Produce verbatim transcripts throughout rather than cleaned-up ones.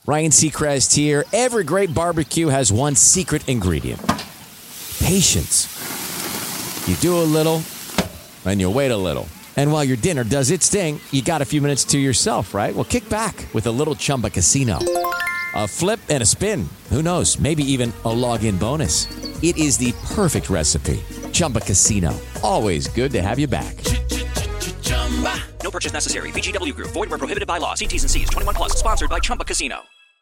Ryan Seacrest here. Every great barbecue has one secret ingredient. Patience. You do a little, and you wait a little. And while your dinner does its thing, you got a few minutes to yourself, right? Well, kick back with a little Chumba Casino. A flip and a spin. Who knows? Maybe even a log-in bonus. It is the perfect recipe. Chumba Casino. Always good to have you back. No purchase necessary. V G W Group. Void where prohibited by law. See T's and C's. twenty-one plus. Sponsored by Chumba Casino.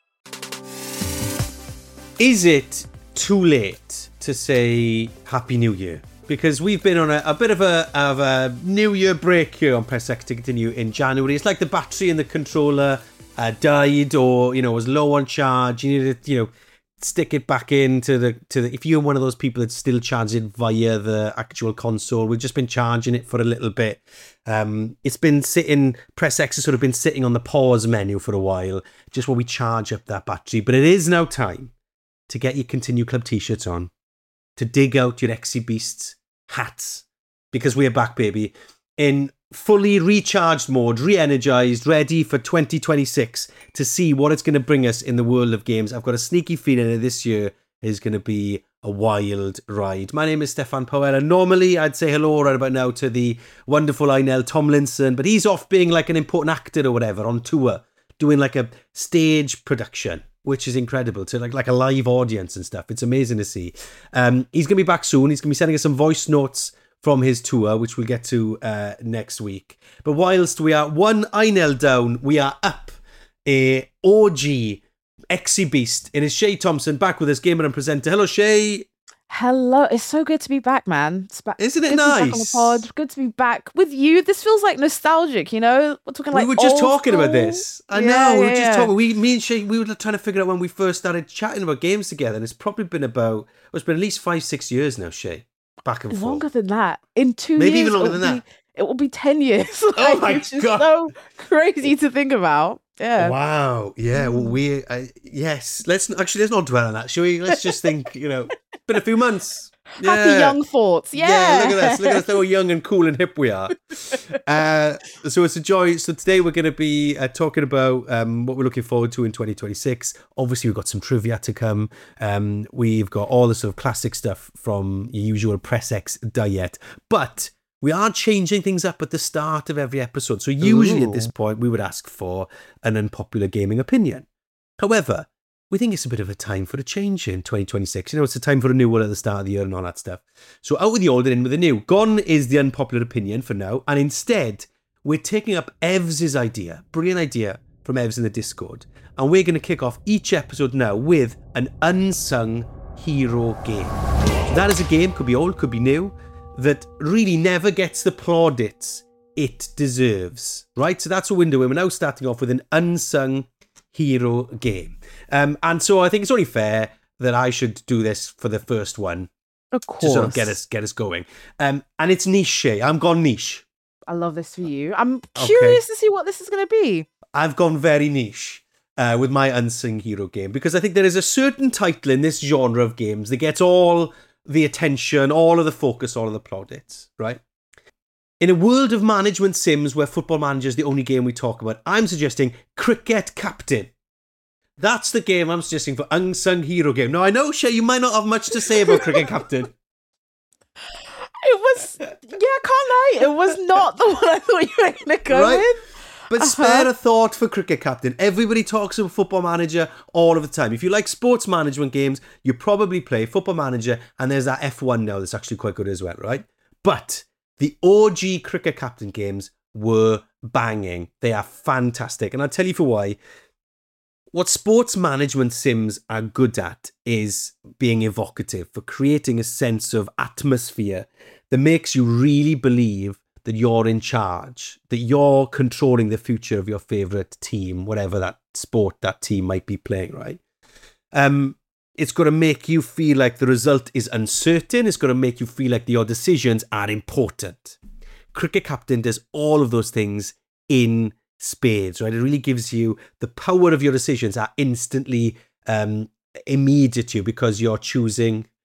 Is it too late to say Happy New Year? Because we've been on a, a bit of a, of a New Year break here on Press X to continue in January. It's like the battery in the controller uh, died, or you know was low on charge. You need to you know stick it back into the to the. If you're one of those people that still charge it via the actual console, we've just been charging it for a little bit. Um, it's been sitting. Press X has sort of been sitting on the pause menu for a while, just while we charge up that battery. But it is now time to get your Continue Club t-shirts on, to dig out your X C Beasts hats, because we're back, baby, in fully recharged mode, re-energized, ready for twenty twenty-six to see what it's going to bring us in the world of games. I've got a sneaky feeling that this year is going to be a wild ride. My name is Stefan Powell, and normally I'd say hello right about now to the wonderful Einel Tomlinson, but he's off being like an important actor or whatever on tour, doing like a stage production, which is incredible, to like like a live audience and stuff. It's amazing to see. Um, he's going to be back soon. He's going to be sending us some voice notes from his tour, which we'll get to uh, next week. But whilst we are one Einel down, we are up a O G X C Beast. It is Shay Thompson back with us, gamer and presenter. Hello, Shay. Hello, it's so good to be back, man. It's back. Isn't it good nice? To be back on the pod. Good to be back with you. This feels like nostalgic, you know? We're talking like we were just old talking school. about this. I Yeah, know. We were yeah, just yeah. talking. We, me and Shay, we were trying to figure out when we first started chatting about games together, and it's probably been about. Well, it's been at least five, six years now, Shay. Back and forth. Longer than that. In two Maybe years. even longer it will than be- that. It will be ten years. Oh Like, my which is God. so crazy to think about. Yeah. Wow. Yeah. Well, we. Uh, yes. Let's actually let's not dwell on that, shall we? Let's just think. You know, been a few months. Yeah. Happy young thoughts. Yeah. Yeah, look at us. Look at us how young and cool and hip we are. Uh, so it's a joy. So today we're going to be uh, talking about um, what we're looking forward to in twenty twenty-six. Obviously, we've got some trivia to come. Um, we've got all the sort of classic stuff from your usual Press X diet. But we are changing things up at the start of every episode. So usually Ooh. at this point, we would ask for an unpopular gaming opinion. However, we think it's a bit of a time for a change in twenty twenty-six. You know, it's a time for a new one at the start of the year and all that stuff. So out with the old and in with the new. Gone is the unpopular opinion for now. And instead, we're taking up Evs' idea. Brilliant idea from Evs in the Discord. And we're going to kick off each episode now with an unsung hero game. That is a game, could be old, could be new, that really never gets the plaudits it deserves. Right? So that's what we're doing. We're now starting off with an unsung hero game. Um, and so I think it's only fair that I should do this for the first one. Of course. To sort of get us get us going. Um, and it's niche, Shay. I'm gone niche. I love this for you. I'm curious to see what this is going to be. I've gone very niche uh, with my unsung hero game, because I think there is a certain title in this genre of games that gets all the attention, all of the focus, all of the plaudits, right? In a world of management sims where Football Manager is the only game we talk about, I'm suggesting Cricket Captain. That's the game I'm suggesting for unsung hero game. Now, I know, Shay, you might not have much to say about Cricket Captain. It was, yeah, can't lie. It was not the one I thought you were going to go Right. with. But Uh-huh. spare a thought for Cricket Captain. Everybody talks about Football Manager all of the time. If you like sports management games, you probably play Football Manager, and there's that F one now that's actually quite good as well, right? But the O G Cricket Captain games were banging. They are fantastic. And I'll tell you for why. What sports management sims are good at is being evocative, for creating a sense of atmosphere that makes you really believe that you're in charge, that you're controlling the future of your favourite team, whatever that sport that team might be playing, right? Um, it's going to make you feel like the result is uncertain. It's going to make you feel like your decisions are important. Cricket Captain does all of those things in spades, right? It really gives you the power of your decisions are instantly um, immediate to you, because you're choosing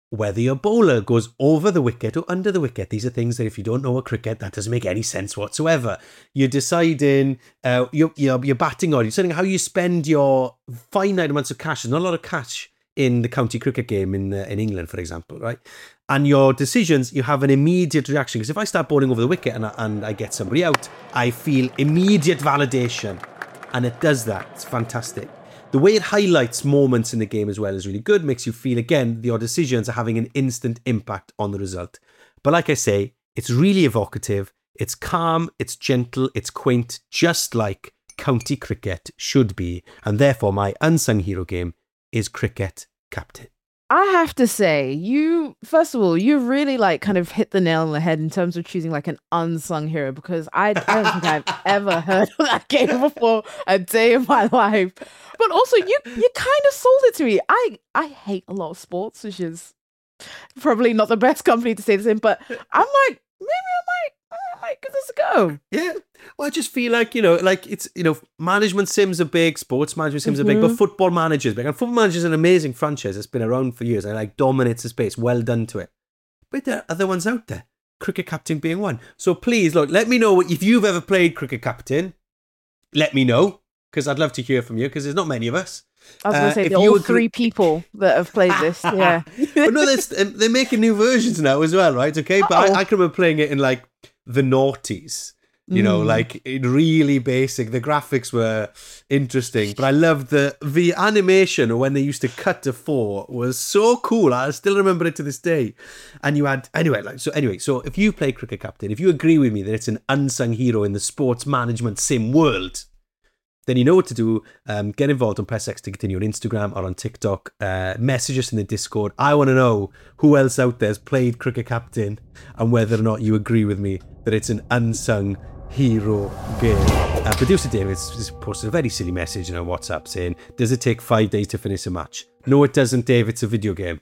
whether your bowler goes over the wicket or under the wicket. These are things that if you don't know a cricket, that doesn't make any sense whatsoever. You're deciding uh, you're, you're, you're batting on, you're deciding how you spend your finite amounts of cash. There's not a lot of cash in the county cricket game in uh, in England, for example, right? And your decisions, you have an immediate reaction. Because if I start bowling over the wicket and I, and I get somebody out, I feel immediate validation. And it does that. It's fantastic. The way it highlights moments in the game as well is really good. Makes you feel, again, your decisions are having an instant impact on the result. But like I say, it's really evocative. It's calm, it's gentle, it's quaint, just like county cricket should be. And therefore, my unsung hero game is Cricket Captain. I have to say, you, first of all, you really like kind of hit the nail on the head in terms of choosing like an unsung hero, because I, I don't think I've ever heard of that game before a day in my life. But also, you you kind of sold it to me. I, I hate a lot of sports, which is probably not the best company to say this in, but I'm like, maybe I might, I might give this a go. Yeah. Well, I just feel like, you know, like it's, you know, management sims are big, sports management sims mm-hmm. are big, but football managers are big. And Football Manager is an amazing franchise. It's been around for years and like dominates the space. Well done to it. But there are other ones out there. Cricket Captain being one. So please, look, let me know if you've ever played Cricket Captain. Let me know, because I'd love to hear from you, because there's not many of us. I was going to say, uh, all agree- three people that have played this, yeah. But no, they're making new versions now as well, right? Okay, but I, I can remember playing it in like the noughties. You know, mm. like it really basic. The graphics were interesting, but I loved the the animation when they used to cut to four was so cool. I still remember it to this day. And you had anyway, like so. Anyway, so if you play Cricket Captain, if you agree with me that it's an unsung hero in the sports management sim world, then you know what to do. Um, get involved on Press X to Continue on Instagram or on TikTok. Uh, message us in the Discord. I want to know who else out there has played Cricket Captain and whether or not you agree with me that it's an unsung hero game. Uh, Producer David has posted a very silly message in our WhatsApp saying, does it take five days to finish a match? No, it doesn't, Dave. It's a video game.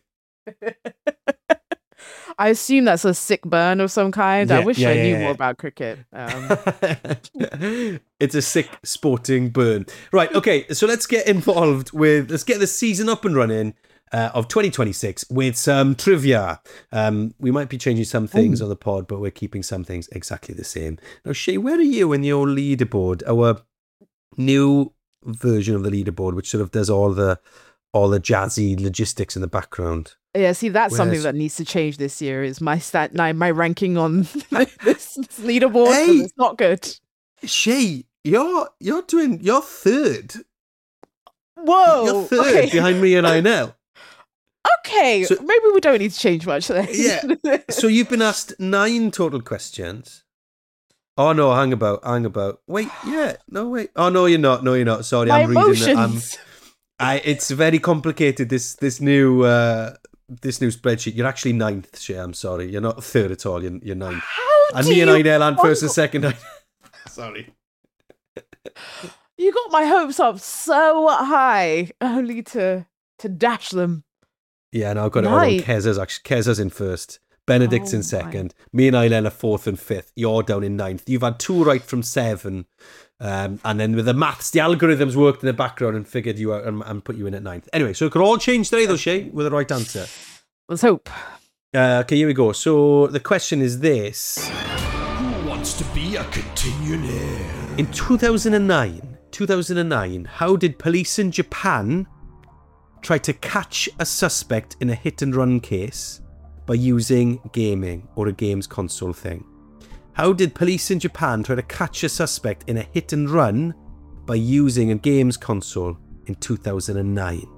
I assume that's a sick burn of some kind. Yeah, I wish yeah, I yeah, knew yeah. more about cricket. Um, It's a sick sporting burn. Right, okay, so let's get involved with, let's get the season up and running uh, of twenty twenty-six with some trivia. Um, we might be changing some things Ooh. on the pod, but we're keeping some things exactly the same. Now, Shay, where are you in your leaderboard? Our new version of the leaderboard, which sort of does all the all the jazzy logistics in the background. Yeah, see, that's Where's... something that needs to change this year. Is my stat nine, my ranking on this leaderboard? Hey, it's not good. Shay, you're you're doing you're third. Whoa, you're third okay. behind me and I now. Okay, so, maybe we don't need to change much then. Yeah. So you've been asked nine total questions. Oh no, hang about, hang about. Wait, yeah, no, wait. Oh no, you're not. No, you're not. Sorry, My I'm emotions. reading it. I'm, I. It's very complicated. This this new uh, this new spreadsheet. You're actually ninth, Shay. I'm sorry. You're not third at all. You're, you're ninth. How and do me and you I land first and second. Sorry. You got my hopes up so high, only to to dash them. Yeah, no, I've got it all on. Keza's actually Keza's in first. Benedict's oh, in second. My. Me and Eileen are fourth and fifth. You're down in ninth. You've had two right from seven. Um, and then with the maths, the algorithms worked in the background and figured you out and, and put you in at ninth. Anyway, so it could all change today, though, Shay, with the right answer. Let's hope. Uh, okay, here we go. So the question is this. Who wants to be a continuing? In two thousand nine, two thousand nine, how did police in Japan try to catch a suspect in a hit-and-run case by using gaming or a games console thing? How did police in Japan try to catch a suspect in a hit-and-run by using a games console in two thousand nine?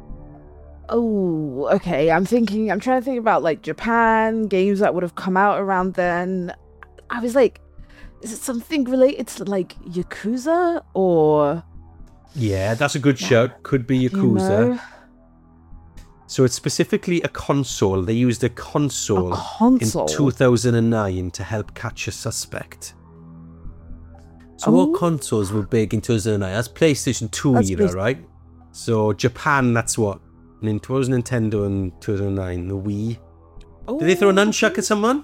Oh, okay. I'm thinking, I'm trying to think about like Japan, games that would have come out around then. I was like, is it something related to like Yakuza or... Yeah, that's a good shout. Could be Yakuza. You know? So it's specifically a console. They used a console, a console? in two thousand nine to help catch a suspect. So oh. what consoles were big in two thousand nine? That's PlayStation two that's era, Play- right? So Japan, that's what? It was Nintendo in two thousand nine, the Wii. Oh. Did they throw a nunchuck at someone?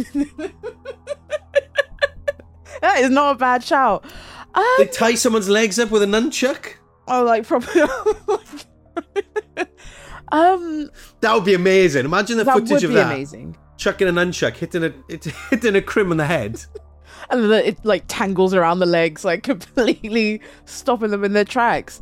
That is not a bad shout. Um, They tie someone's legs up with a nunchuck? oh, like probably... Um, That would be amazing. Imagine the that footage would of be that. amazing. Chucking an unchuck, hitting a it, hitting a crim on the head. And then it like tangles around the legs, like completely stopping them in their tracks.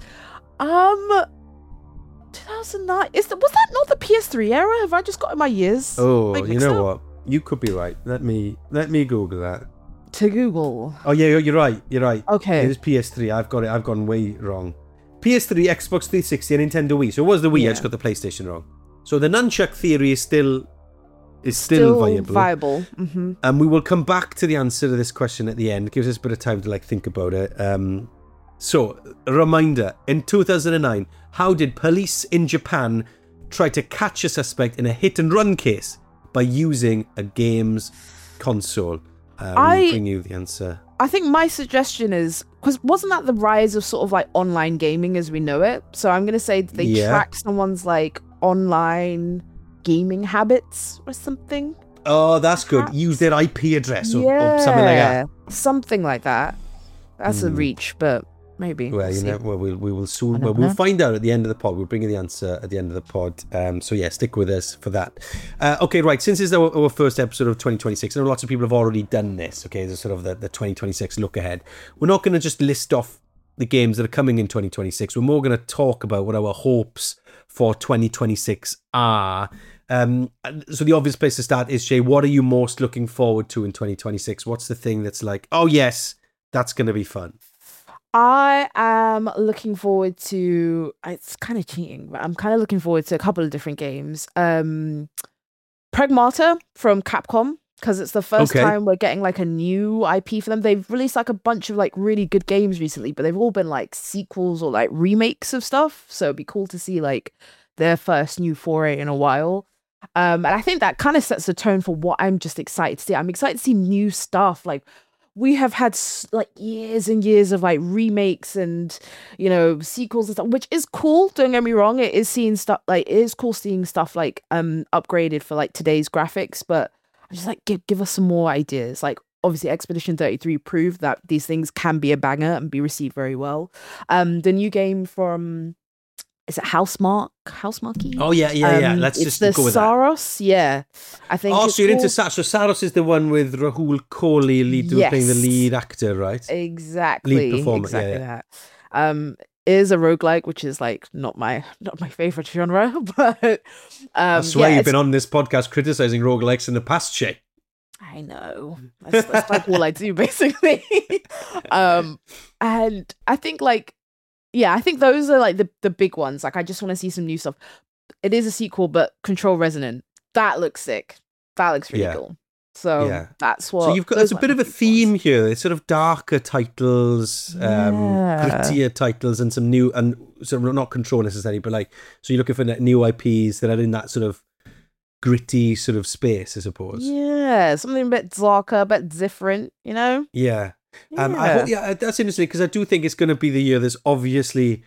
Um, two thousand nine. Is that was that not the P S three era? Have I just got in my years? Oh, like, you mixed know up? what? You could be right. Let me let me Google that. To Google. Oh yeah, you're right. You're right. Okay. It is P S three. I've got it. I've gone way wrong. P S three, Xbox three sixty, and Nintendo Wii. So it was the Wii. Yeah. I just got the PlayStation wrong. So the nunchuck theory is still is still, Still viable. viable. Mm-hmm. And we will come back to the answer to this question at the end. It gives us a bit of time to like think about it. Um, so, a reminder: in two thousand nine, how did police in Japan try to catch a suspect in a hit-and-run case by using a games console? Um, I- I'll bring you the answer. I think my suggestion is because wasn't that the rise of sort of like online gaming as we know it? So I'm gonna say they Yeah. track someone's like online gaming habits or something. Oh, that's good. Perhaps. Use their I P address or, or something like that. Something like that. That's a Hmm. reach, but maybe. Well, we'll you see. know, well, we'll, we will soon. I Well, don't we'll know. find out at the end of the pod. We'll bring you the answer at the end of the pod. Um, so yeah, stick with us for that. Uh, okay, right. Since this is our, our first episode of twenty twenty-six, I know lots of people have already done this. Okay, there's sort of the, the twenty twenty-six look ahead. We're not going to just list off the games that are coming in twenty twenty-six. We're more going to talk about what our hopes for twenty twenty-six are. Um, and so the obvious place to start is, Shay, what are you most looking forward to in twenty twenty-six? What's the thing that's like, oh yes, that's going to be fun? I am looking forward to. It's kind of cheating, but I'm kind of looking forward to a couple of different games. Um, Pragmata from Capcom, because it's the first Okay. time we're getting like a new I P for them. They've released like a bunch of like really good games recently, but they've all been like sequels or like remakes of stuff. So it'd be cool to see like their first new foray in a while. Um, and I think that kind of sets the tone for what I'm just excited to see. I'm excited to see new stuff. Like we have had s- like years and years of like remakes and, you know, sequels and stuff, which is cool. Don't get me wrong. It is seeing stuff like, it is cool seeing stuff like um upgraded for like today's graphics, but I'm just like, give, give us some more ideas. Like obviously Expedition thirty-three proved that these things can be a banger and be received very well. Um, the new game from, is it Housemark? Housemarque? Oh yeah, yeah, yeah. Um, Let's it's just the go with that. Saros, yeah. I think. Oh, it's so you're into called- Saros. So Saros is the one with Rahul Kohli lead, Yes. playing the lead actor, right? Exactly. performer, yeah, Exactly yeah. that. Um, it is a roguelike, which is like not my not my favorite genre, but um, I swear yeah, you've it's- been on this podcast criticizing roguelikes in the past, Shay. I know. That's, that's like all I do, basically. um, and I think like, yeah, I think those are like the, the big ones. Like, I just want to see some new stuff. It is a sequel, but Control Resonant. That looks sick. That looks really Yeah. cool. So Yeah. that's what. So you've got those there's a might bit be of a big ones. theme here. It's sort of darker titles, um, Yeah. grittier titles, and some new and sort of not Control necessarily, but like so you're looking for new I Ps that are in that sort of gritty sort of space, I suppose. Yeah, something a bit darker, a bit different, you know? Yeah. Um, I hope, yeah, that's interesting because I do think it's going to be the year that's obviously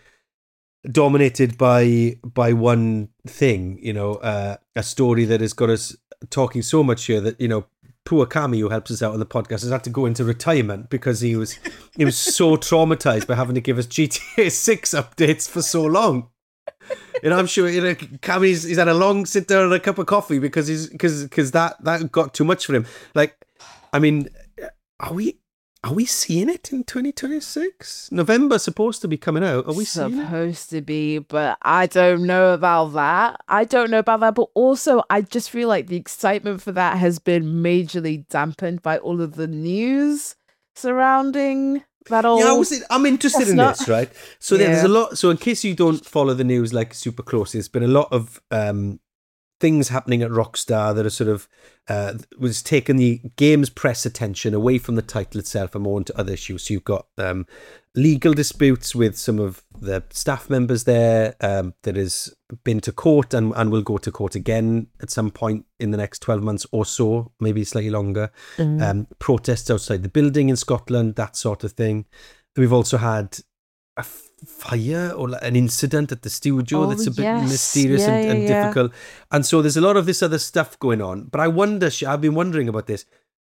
dominated by by one thing, you know, uh, a story that has got us talking so much here that, you know, poor Kami, who helps us out on the podcast, has had to go into retirement because he was he was so traumatized by having to give us G T A six updates for so long. And I'm sure, you know, Kami's he's had a long sit down and a cup of coffee because he's because because that that got too much for him. Like, I mean, are we are we seeing it in twenty twenty-six? November's supposed to be coming out. Are we seeing it? Supposed to be, but I don't know about that. I don't know about that, but also I just feel like the excitement for that has been majorly dampened by all of the news surrounding that all. Yeah, I was, I'm interested That's in not- this, right? So there- there's a Yeah. lot. So in case you don't follow the news like super closely, there's been a lot of um, things happening at Rockstar that are sort of uh, was taking the game's press attention away from the title itself and more into other issues. So you've got um, legal disputes with some of the staff members there um, that has been to court and, and will go to court again at some point in the next twelve months or so, maybe slightly longer. Mm. Um, protests outside the building in Scotland, that sort of thing. We've also had a f- fire or like an incident at the studio Oh, that's a bit yes. mysterious Yeah, and, yeah, and yeah. difficult. And so there's a lot of this other stuff going on. But I wonder, Sh- I've been wondering about this.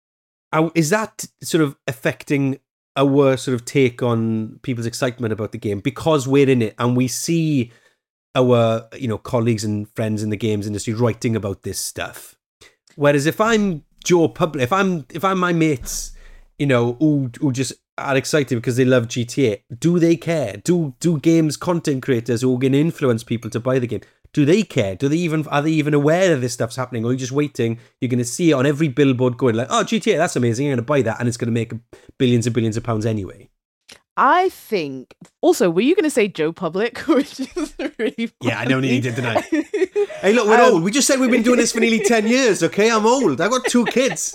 How- Is that sort of affecting our sort of take on people's excitement about the game because we're in it and we see our, you know, colleagues and friends in the games industry writing about this stuff. Whereas if I'm Joe Public, if I'm if I'm my mates, you know, who who just are excited because they love G T A, do they care? Do do games content creators who can influence people to buy the game, do they care? Do they even are they even aware that this stuff's happening? Or are you just waiting? You're going to see it on every billboard going like, oh, G T A, that's amazing. You're going to buy that, and it's going to make billions and billions of pounds anyway. I think. Also, were you going to say Joe Public? Which is really funny. Yeah, I know nearly did, didn't I? Hey, look, we're Um, old. We just said we've been doing this for nearly ten years, okay? I'm old. I've got two kids.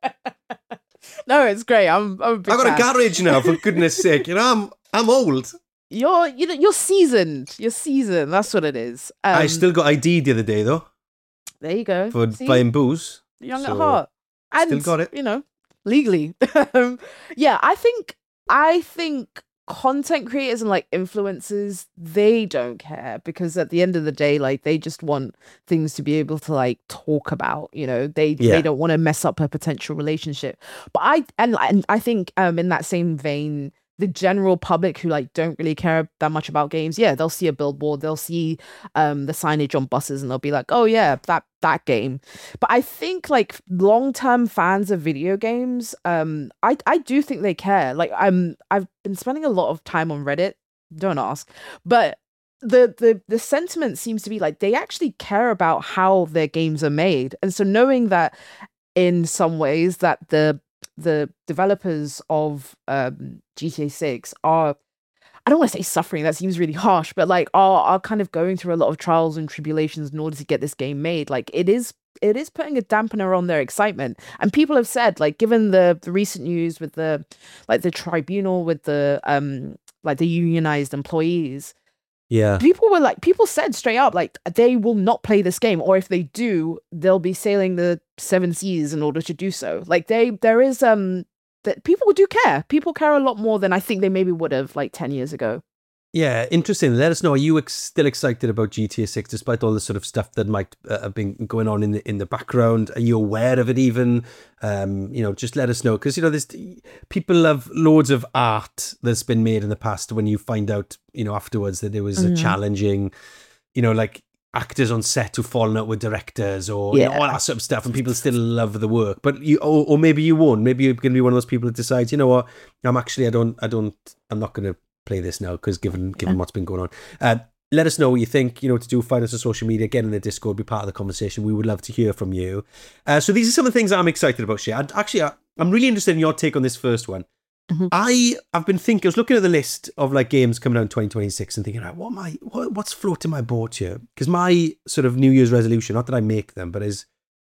No, it's great. I'm. I'm a big I've got fan. a garage now, for goodness sake. You know, I'm I'm old. You're you know you're seasoned. You're seasoned. That's what it is. Um, I still got I D the other day, though, there you go. for See? buying booze. Young So, at heart. And, still got it. you know, legally. um, yeah, I think, I think content creators and like influencers, they don't care because at the end of the day, like they just want things to be able to like talk about, you know, they, Yeah. they don't want to mess up a potential relationship. But I, and, and I think um in that same vein, the general public who like don't really care that much about games, yeah, they'll see a billboard, they'll see um the signage on buses, and they'll be like, oh yeah, that that game. But I think like long-term fans of video games, um, I I do think they care. Like I'm I've been spending a lot of time on Reddit. Don't ask, but the the the sentiment seems to be like they actually care about how their games are made, and so knowing that in some ways that the the developers of um, G T A six are, I don't want to say suffering, that seems really harsh, but like are are kind of going through a lot of trials and tribulations in order to get this game made. Like it is it is putting a dampener on their excitement. And people have said, like, given the, the recent news with the like the tribunal with the um like the unionized employees, Yeah. people were like, people said straight up, like, they will not play this game, or if they do, they'll be sailing the seven seas in order to do so. Like, they, there is, um, that people do care. People care a lot more than I think they maybe would have like ten years ago. Yeah, interesting. Let us know. Are you ex- still excited about G T A six, despite all the sort of stuff that might uh, have been going on in the in the background? Are you aware of it even? Um, you know, just let us know, because you know, there's people have loads of art that's been made in the past. When you find out, you know, afterwards that there was Mhm. a challenging, you know, like actors on set who fallen out with directors, or you know, Yeah. all that sort of stuff, and people still love the work. But you, or, or maybe you won't. Maybe you're going to be one of those people that decides, you know what, I'm actually, I don't, I don't, I'm not going to play this now because given given what's been going on. Uh, let us know what you think. You know, to do, find us on social media, get in the Discord, be part of the conversation. We would love to hear from you. Uh, so these are some of the things I'm excited about, Shay. I'd, actually, I, I'm really interested in your take on this first one. Mhm. I I've been thinking, I was looking at the list of like games coming out in twenty twenty-six and thinking, right, what am I, what, what's floating my boat here? Because my sort of New Year's resolution, not that I make them, but is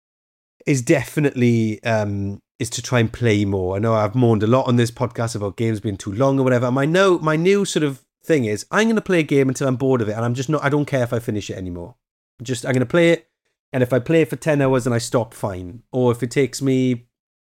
is definitely um, is to try and play more. I know I've moaned a lot on this podcast about games being too long or whatever. My no, my new sort of thing is I'm going to play a game until I'm bored of it, and I'm just not. I don't care if I finish it anymore. Just I'm going to play it, and if I play it for ten hours and I stop, fine. Or if it takes me,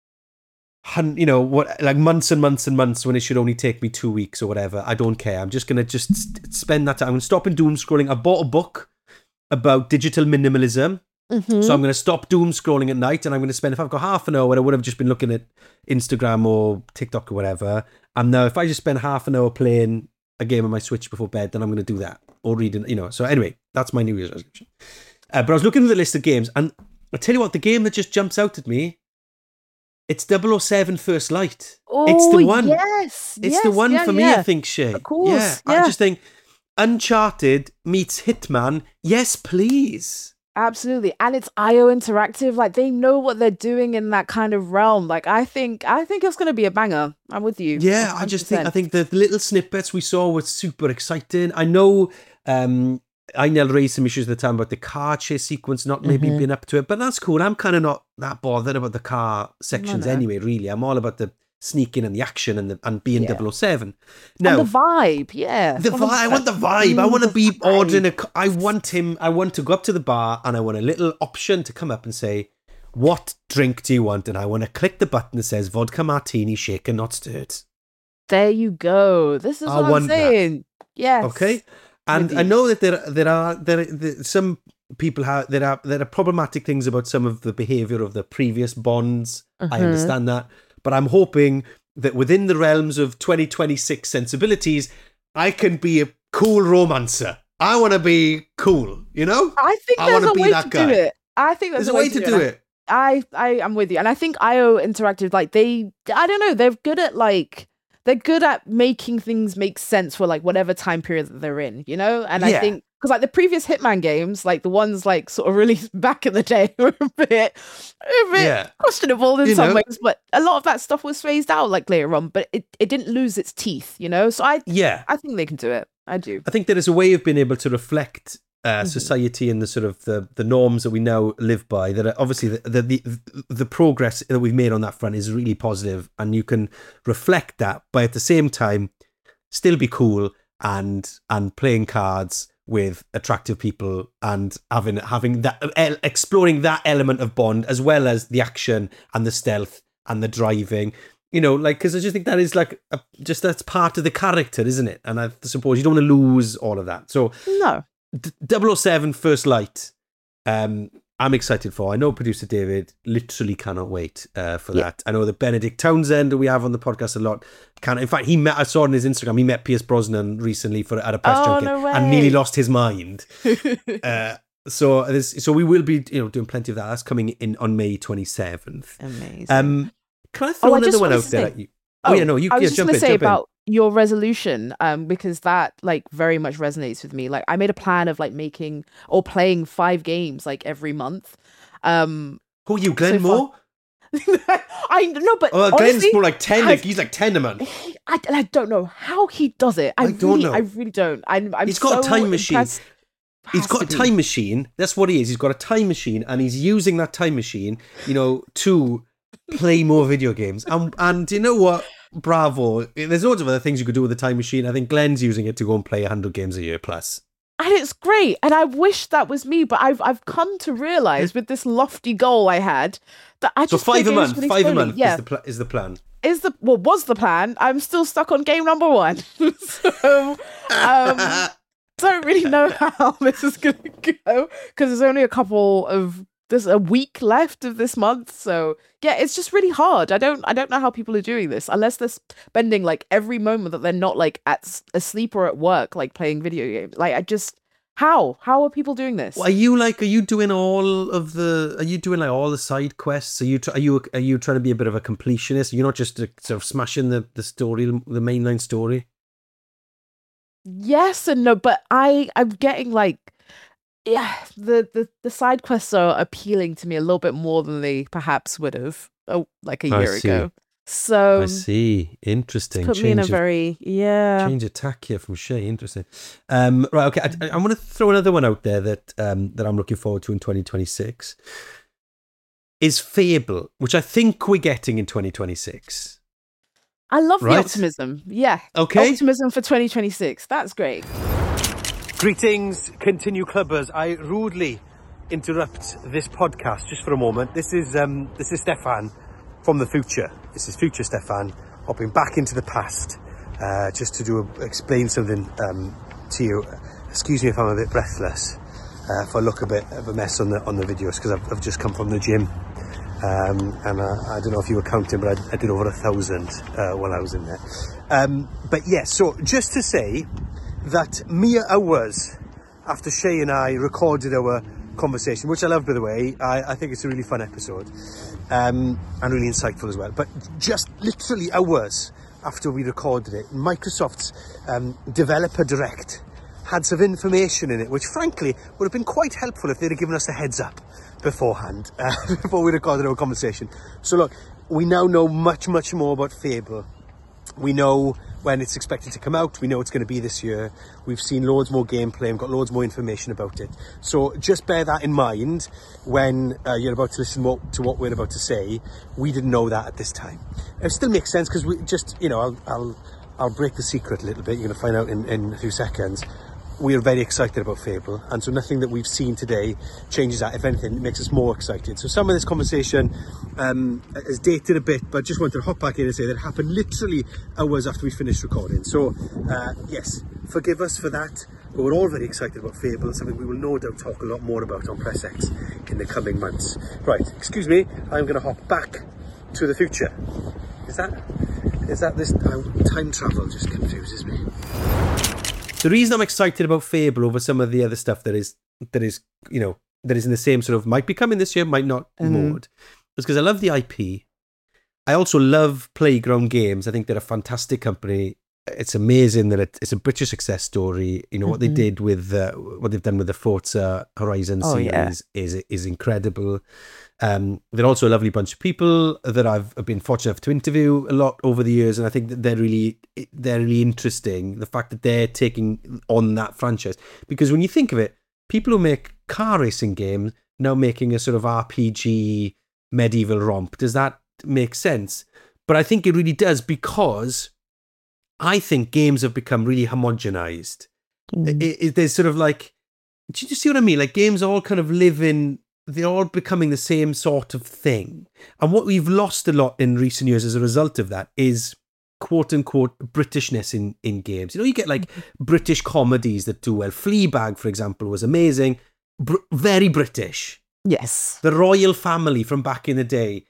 hun- you know, what like months and months and months when it should only take me two weeks or whatever, I don't care. I'm just going to just st- spend that time. I'm going to stop in doom scrolling. I bought a book about digital minimalism. Mhm. So I'm going to stop doom scrolling at night, and I'm going to spend, if I've got half an hour when I would have just been looking at Instagram or TikTok or whatever, and now if I just spend half an hour playing a game on my Switch before bed, then I'm going to do that, or reading, you know. So anyway, that's my New Year's resolution. Uh, but I was looking at the list of games, and I tell you what, the game that just jumps out at me, it's double oh seven First Light. it's the Oh, one. Yes. It's yes, the one yeah, for me, yeah. I think, Shay. Of course, Yeah, I yeah. just think Uncharted meets Hitman. Yes, please. Absolutely. And it's I O Interactive. Like, they know what they're doing in that kind of realm. Like, I think I think it's going to be a banger. I'm with you. Yeah, I just think I one hundred percent. think the little snippets we saw were super exciting. I know um, I know raised some issues at the time about the car chase sequence not maybe Mhm. being up to it, but that's cool. I'm kind of not that bothered about the car sections no. anyway, really. I'm all about the sneaking and the action and the, and being Yeah. double oh seven. And Now, the vibe, yeah. the vibe, I want the vibe. I Mm, want to the be vibe. ordering a. I want him. I want to go up to the bar and I want a little option to come up and say, "What drink do you want?" And I want to click the button that says vodka martini, shaken not stirred. There you go. This is I what I'm want that. saying. Yes. Okay, and With I you. know that there there are there, there some people have there are there are problematic things about some of the behaviour of the previous Bonds. I Mhm. understand that, but I'm hoping that within the realms of twenty twenty-six sensibilities, I can be a cool romancer. I want to be cool, you know? I think I there's wanna a be way that to guy. do it. I think there's, There's a way to do and it. I, I, I'm with you. And I think I O Interactive, like they, I don't know, they're good at like, they're good at making things make sense for like whatever time period that they're in, you know? And Yeah. I think, because like the previous Hitman games, like the ones like sort of released back in the day were a bit, a bit Yeah. questionable in You some know? ways, but a lot of that stuff was phased out like later on, but it, it didn't lose its teeth, you know? So I, Yeah. I think they can do it. I do. I think there is a way of being able to reflect uh, Mhm. society and the sort of the, the norms that we now live by. That are obviously the, the the the progress that we've made on that front is really positive, and you can reflect that, but at the same time, still be cool and and playing cards with attractive people and having having that el- exploring that element of Bond as well as the action and the stealth and the driving. You know, like, because I just think that is like a, just that's part of the character, isn't it? And I suppose you don't want to lose all of that. So No. D- double oh seven First Light, um, I'm excited for. I know producer David literally cannot wait uh, for Yeah. that. I know that Benedict Townsend, who we have on the podcast a lot, can. In fact, he met. I saw on his Instagram. He met Pierce Brosnan recently for at a press Oh, junket no and way. nearly lost his mind. uh, so this, so we will be, you know, doing plenty of that. That's coming in on May twenty-seventh. Amazing. Um, can I throw Oh, I another just one wanted out to there? say- At you? Oh, yeah, no, you I was yeah, just jump going in, to say jump in. about your resolution, um, because that like very much resonates with me. Like I made a plan of like making or playing five games like every month. Um, Who are you, Glenn so far- Moore? I know, but Oh, Glenn's honestly, more like ten. has- He's like ten a month. he- I, I don't know how he does it. I, I don't really, know. I really don't. I'm, I'm He's got a so time machine. impressed. He's Has got a to be. time machine. That's what he is. He's got a time machine, and he's using that time machine, you know, to play more video games. And and you know what? Bravo. There's loads of other things you could do with the time machine. I think Glenn's using it to go and play one hundred games a year plus. And it's great. And I wish that was me, but I've I've come to realize with this lofty goal I had that I So just play five a games month. really Five a slowly. month Yeah. is the pl- is the plan. is the well was the plan. I'm still stuck on game number one, so um, don't really know how this is gonna go because there's only a couple of there's a week left of this month. So yeah, it's just really hard. I don't I don't know how people are doing this unless they're spending like every moment that they're not like at s- asleep or at work, like playing video games. Like I just how how are people doing this? Well, are you like? Are you doing all of the? Are you doing like all the side quests? Are you? Tr- are you? Are you trying to be a bit of a completionist? You're not just uh, sort of smashing the the story, the mainline story. Yes and no, but I I'm getting like yeah the, the the side quests are appealing to me a little bit more than they perhaps would have oh like a I year see. ago. So I see. Interesting. put me in a Change of- very yeah. Change attack here from Shay. Interesting. Um, right. Okay. I, I, I'm going to throw another one out there that um, that I'm looking forward to in twenty twenty-six. Is Fable, which I think we're getting in twenty twenty-six. I love Right. the optimism. Yeah. Okay. Optimism for twenty twenty-six. That's great. Greetings, Continue Clubbers. I rudely interrupt this podcast just for a moment. This is um, this is Stefan from the future. This is future Stefan hopping back into the past uh, just to do a, explain something um, to you. Excuse me if I'm a bit breathless. Uh, if I look a bit of a mess on the on the videos because I've, I've just come from the gym. Um, and uh, I don't know if you were counting, but I, I did over a thousand uh, while I was in there. Um, but yes, so just to say that mere hours after Shay and I recorded our conversation, which I love, by the way, I, I think it's a really fun episode um, and really insightful as well. But just literally hours after we recorded it, Microsoft's um, Developer Direct had some information in it, which frankly would have been quite helpful if they'd have given us a heads up beforehand, uh, before we recorded our conversation. So look, we now know much, much more about Fable. We know when it's expected to come out. We know it's going to be this year. We've seen loads more gameplay and got loads more information about it. So just bear that in mind when uh, you're about to listen what, to what we're about to say. We didn't know that at this time. It still makes sense because we just, you know, I'll, I'll, I'll break the secret a little bit. You're going to find out in, in a few seconds. We are very excited about Fable, and so nothing that we've seen today changes that. If anything, it makes us more excited. So some of this conversation um, is dated a bit, but just wanted to hop back in and say that it happened literally hours after we finished recording. So uh, yes, forgive us for that, but we're all very excited about Fable, something we will no doubt talk a lot more about on Press X in the coming months. Right, excuse me, I'm going to hop back to the future. Is that, is that this, uh, time travel just confuses me. The reason I'm excited about Fable over some of the other stuff that is that is you know that is in the same sort of might be coming this year, might not Mhm. mode, is because I love the I P. I also love Playground Games. I think they're a fantastic company. It's amazing that it, it's a British success story. You know what they Mhm. did with uh, what they've done with the Forza Horizon Oh, series yeah. is is incredible. Um, they're also a lovely bunch of people that I've been fortunate enough to interview a lot over the years, and I think that they're really they're really interesting. The fact that they're taking on that franchise, because when you think of it, people who make car racing games now making a sort of R P G medieval romp. Does that make sense? But I think it really does, because I think games have become really homogenized. Mm. It, it, there's sort of like, do you see what I mean? Like games all kind of live in, they're all becoming the same sort of thing. And what we've lost a lot in recent years as a result of that is quote unquote Britishness in, in games. You know, you get like British comedies that do well. Fleabag, for example, was amazing. Br- very British. Yes. The royal family from back in the day.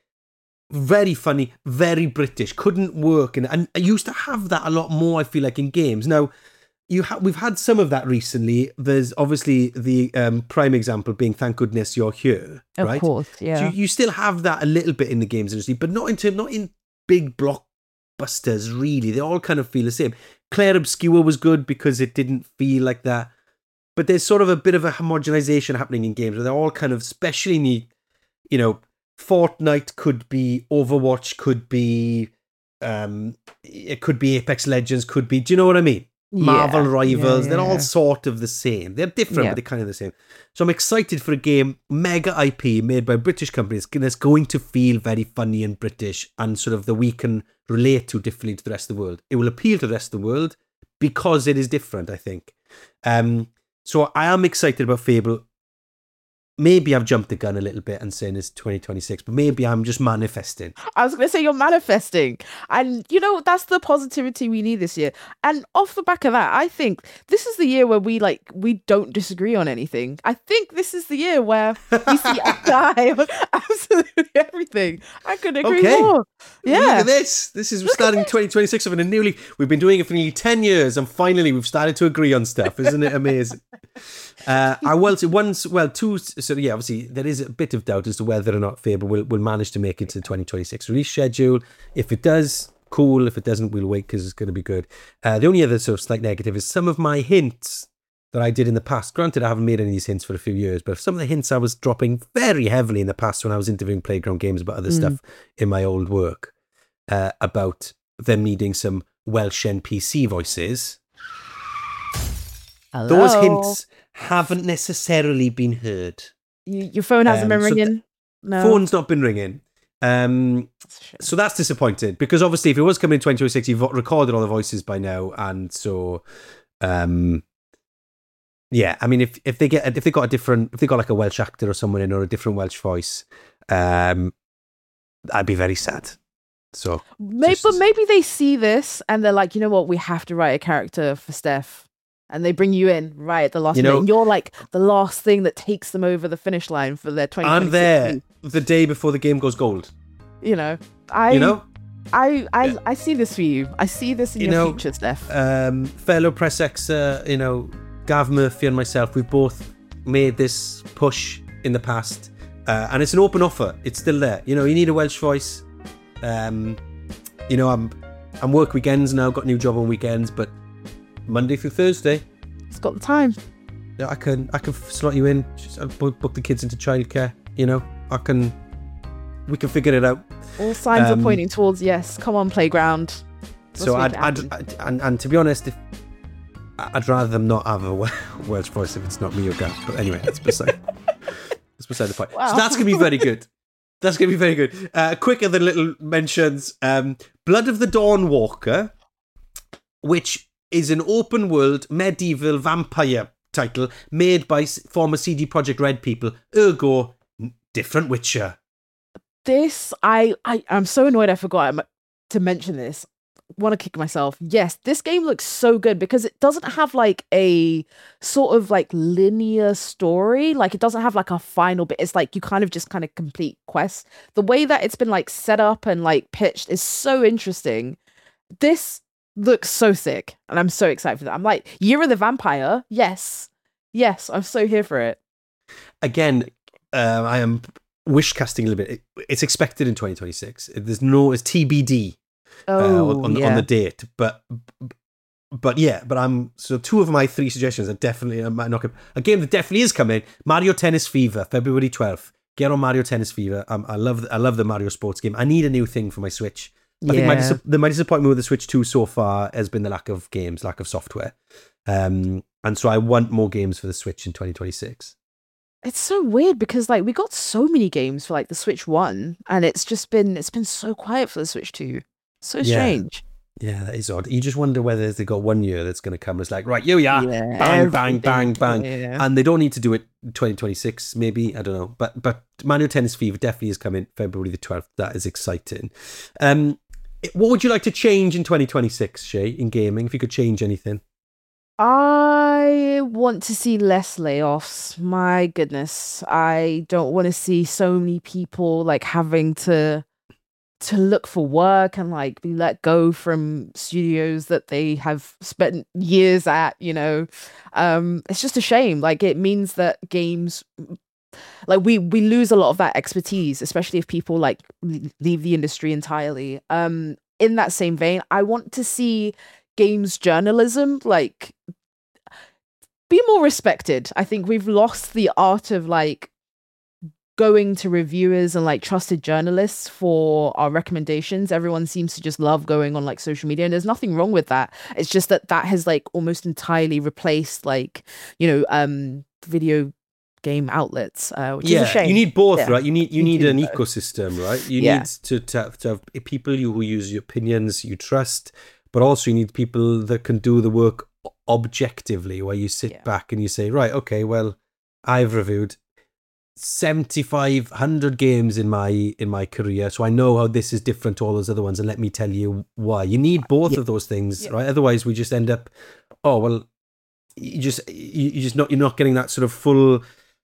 Very funny, very British. Couldn't work. And, and I used to have that a lot more, I feel like, in games. Now, you ha- we've had some of that recently. There's obviously the um, prime example being Thank Goodness You're Here, Of right? course, yeah. So you, you still have that a little bit in the games industry, but not in term, not in big blockbusters, really. They all kind of feel the same. Claire Obscure was good because it didn't feel like that. But there's sort of a bit of a homogenization happening in games where they're all kind of, especially in the, you know, Fortnite could be, Overwatch could be, um, it could be Apex Legends, could be, do you know what I mean? Marvel Yeah, Rivals, yeah, they're yeah. all sort of the same. They're different, Yeah. but they're kind of the same. So I'm excited for a game, mega I P, made by British companies, that's going to feel very funny and British, and sort of that we can relate to differently to the rest of the world. It will appeal to the rest of the world because it is different, I think. Um, so I am excited about Fable. Maybe I've jumped the gun a little bit and saying it's twenty twenty-six, but maybe I'm just manifesting. I was going to say you're manifesting. And, you know, that's the positivity we need this year. And off the back of that, I think this is the year where we, like, we don't disagree on anything. I think this is the year where we see a guy on absolutely everything. I couldn't agree Okay. more. Look Yeah. at this. This is we're starting twenty twenty-six of a newly. We've been doing it for nearly ten years, and finally we've started to agree on stuff. Isn't it amazing? Uh, I will say once, well, two. So yeah, obviously there is a bit of doubt as to whether or not Fable will, will manage to make it to the twenty twenty-six release schedule. If it does, cool. If it doesn't, we'll wait because it's going to be good. Uh, the only other sort of slight negative is some of my hints that I did in the past. Granted, I haven't made any of these hints for a few years, but some of the hints I was dropping very heavily in the past when I was interviewing Playground Games about other Mm. stuff in my old work, uh, about them needing some Welsh N P C voices. Hello? Those hints haven't necessarily been heard. You, your phone hasn't Um, been so th- ringing? No. Phone's not been ringing. Um, Shit. so that's disappointing, because obviously if it was coming in twenty twenty-six, you've recorded all the voices by now, and so um, yeah, I mean, if if they get if they got a different if they got like a Welsh actor or someone in, or a different Welsh voice, um, I'd be very sad. So Maybe, just- but maybe they see this and they're like, you know what, we have to write a character for Steph. And they bring you in right at the last You minute. know- And you're like the last thing that takes them over the finish line for their twenty twenty-six. I'm there season. the day before the game goes gold. You know, I, You know, I, I, Yeah. I see this for you. I see this in You your know, future, Steph. um, fellow press ex, uh, you know, Gav Murphy and myself, we've both made this push in the past, uh, and it's an open offer. It's still there. You know, you need a Welsh voice. Um, you know, I'm I'm work weekends now. Got a new job on weekends, but Monday through Thursday, It's got the time. yeah, I can I can slot you in. Just, I'll book, book the kids into childcare. You know, I can. We can figure it out. All signs Um, are pointing towards yes. Come on, playground. Let's So make I'd, it I'd, happen. I'd and, and to be honest, if I'd rather them not have a Wel- Welsh voice if it's not me or Gav. But anyway, that's beside that's beside the point. Wow. So that's gonna be very good. That's gonna be very good. Uh, quick other little mentions: um, Blood of the Dawn Walker, which is an open world medieval vampire title made by s- former C D Projekt Red people. Ergo, n- different Witcher. This, I, I, I'm so annoyed I forgot m- to mention this. Want to kick myself. Yes, this game looks so good because it doesn't have like a sort of like linear story. Like it doesn't have like a final bit. It's like you kind of just kind of complete quests. The way that it's been like set up and like pitched is so interesting. This looks so sick, and I'm so excited for that. I'm like, Year of the Vampire, yes, yes, I'm so here for it. Again, uh, I am wish casting a little bit. It, it's expected in twenty twenty-six. There's no, it's T B D Oh, uh, on, yeah. on the date, but but yeah, but I'm so two of my three suggestions are definitely I'm not gonna, a game that definitely is coming. Mario Tennis Fever, February twelfth. Get on Mario Tennis Fever. Um, I love I love the Mario sports game. I need a new thing for my Switch. I think my, Yeah. dis- the, my disappointment with the Switch two so far has been the lack of games, lack of software. Um, and so I want more games for the Switch in twenty twenty-six. It's so weird because like we got so many games for like the Switch One, and it's just been it's been so quiet for the Switch Two. So Yeah. strange. Yeah, that is odd. You just wonder whether they got one year that's going to come. It's like, right, here we are. Yeah, bang, bang, everything. bang, bang. Yeah. And they don't need to do it in twenty twenty-six, maybe. I don't know. But but Mario Tennis Fever definitely is coming February the twelfth. That is exciting. Um, what would you like to change in twenty twenty-six, Shay, in gaming, if you could change anything? I want to see less layoffs. My goodness, I don't want to see so many people like having to to look for work and like be let go from studios that they have spent years at, you know. Um it's just a shame. Like it means that games like we we lose a lot of that expertise, especially if people like leave the industry entirely. Um in that same vein, I want to see games journalism like be more respected. I think we've lost the art of like going to reviewers and like trusted journalists for our recommendations. Everyone seems to just love going on like social media, and there's nothing wrong with that. It's just that that has like almost entirely replaced like, you know, um video game outlets, uh, which yeah, is a shame. you need both, Yeah. right? You need you You need do an both. ecosystem, right? You Yeah. need to, to, have, to have people you who use your opinions you trust, but also you need people that can do the work objectively, where you sit Yeah. back and you say, right, okay, well, I've reviewed seventy-five hundred games in my in my career, so I know how this is different to all those other ones, and let me tell you why. You need both Yeah. of those things, Yeah. right? Otherwise, we just end up, oh well, you just you, you just not you're not getting that sort of full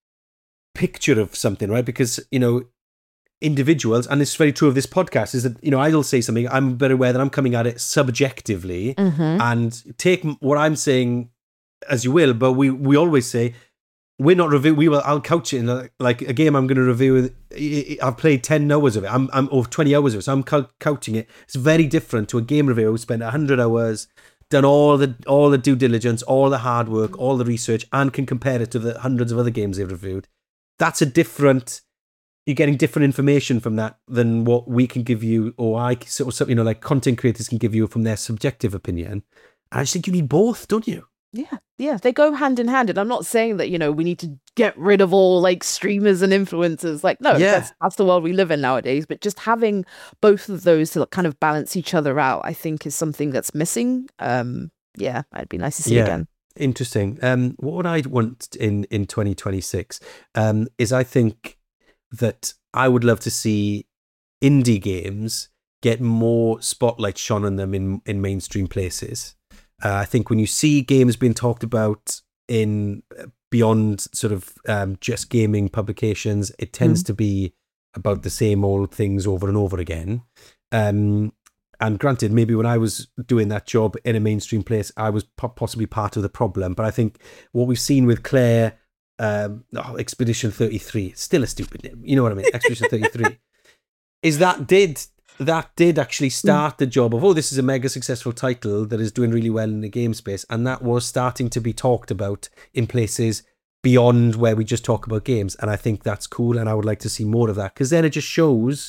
picture of something, right? Because you know individuals, and it's very true of this podcast, is that you know I'll say something, I'm very aware that I'm coming at it subjectively, Mhm. and take what I'm saying as you will, but we we always say we're not review. We will. I'll couch it in a, like a game. I'm going to review. I've played ten hours of it. I'm I'm or twenty hours of it. So I'm cou- couching it. It's very different to a game reviewer who spent a hundred hours, done all the all the due diligence, all the hard work, all the research, and can compare it to the hundreds of other games they've reviewed. That's a different. You're getting different information from that than what we can give you, or I, or something, you know, like content creators can give you from their subjective opinion. I just think you need both, don't you? Yeah, yeah, they go hand in hand. And I'm not saying that, you know, we need to get rid of all like streamers and influencers. Like, no, Yeah. that's, that's the world we live in nowadays. But just having both of those to like, kind of balance each other out, I think is something that's missing. Um, yeah, it'd be nice to see Yeah. again. Interesting. Um, what would I want in, in twenty twenty-six um, is I think that I would love to see indie games get more spotlight shone on them in, in mainstream places. Uh, I think when you see games being talked about in beyond sort of um, just gaming publications, it tends to be about the same old things over and over again. Um, and granted, maybe when I was doing that job in a mainstream place, I was po- possibly part of the problem. But I think what we've seen with Claire, um, oh, Expedition thirty-three, still a stupid name. You know what I mean? Expedition thirty-three. Is that did that did actually start the job of, oh, this is a mega successful title that is doing really well in the game space. And that was starting to be talked about in places beyond where we just talk about games. And I think that's cool. And I would like to see more of that, because then it just shows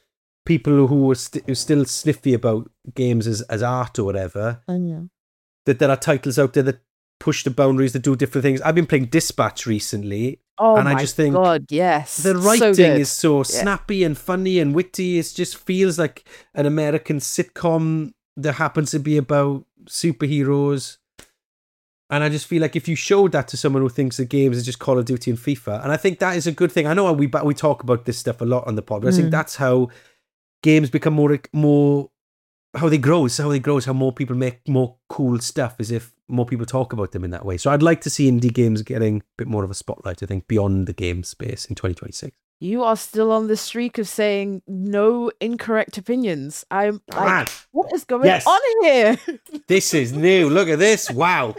people who are, st- who are still sniffy about games as, as art or whatever, Yeah. that there are titles out there that push the boundaries, that do different things. I've been playing Dispatch recently. Oh And my I just think God, yes. The So writing good. is so Yeah. snappy and funny and witty. It just feels like an American sitcom that happens to be about superheroes. And I just feel like if you showed that to someone who thinks the games is just Call of Duty and FIFA, and I think that is a good thing. I know we we talk about this stuff a lot on the pod, but I think Mm. that's how games become more more how they grow. It's how they grow. It's how more people make more cool stuff, as if more people talk about them in that way. So I'd like to see indie games getting a bit more of a spotlight, I think, beyond the game space in twenty twenty-six. you are still on the streak of saying no incorrect opinions. I'm like, Man. what is going Yes. on here? This is new. Look at this. Wow.